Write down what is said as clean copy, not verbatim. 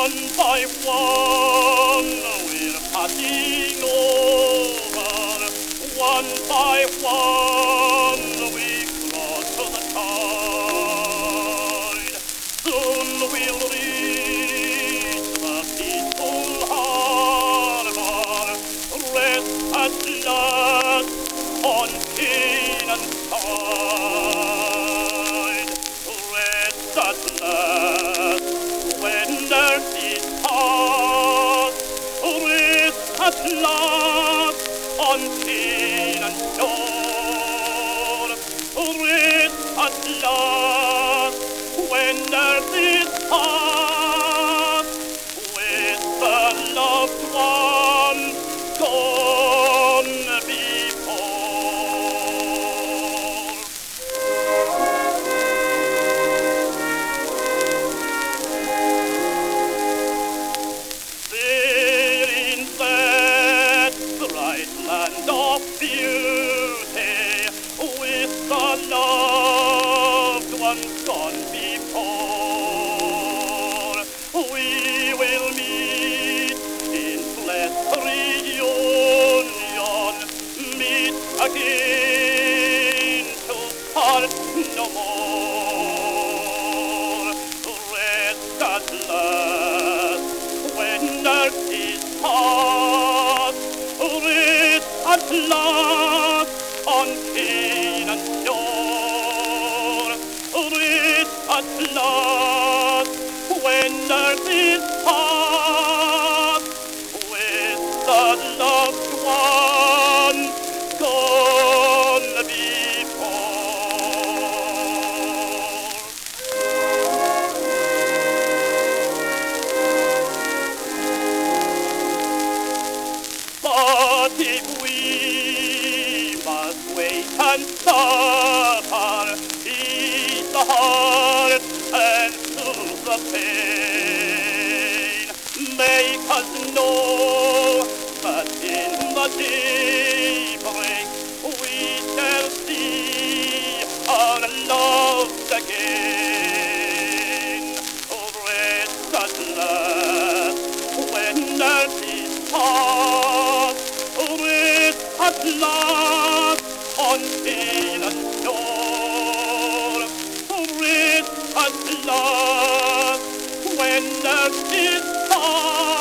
one by one we're passing over, one by one we cross the tide. Soon we'll reach the peaceful harbor, rest at last on Canaan's side. Rest at last when earth is past, rest at last on Canaan's shore. Rest at last when earth is past, with the loved one gone before. There in that bright land of beauty, with the loved ones gone before, we will meet in blessed reunion, meet again to part no more. Rest at last when earth is past, rest at last on Canaan's shore. Rest at last when earth is past, with the loved one gone before. But if we must wait and suffer, ease the heart and soothe the pain, make us know that in the daybreak we shall see our loved again. Rest at last when earth is past, rest at last on Canaan's shore. Rest at last when earth is past.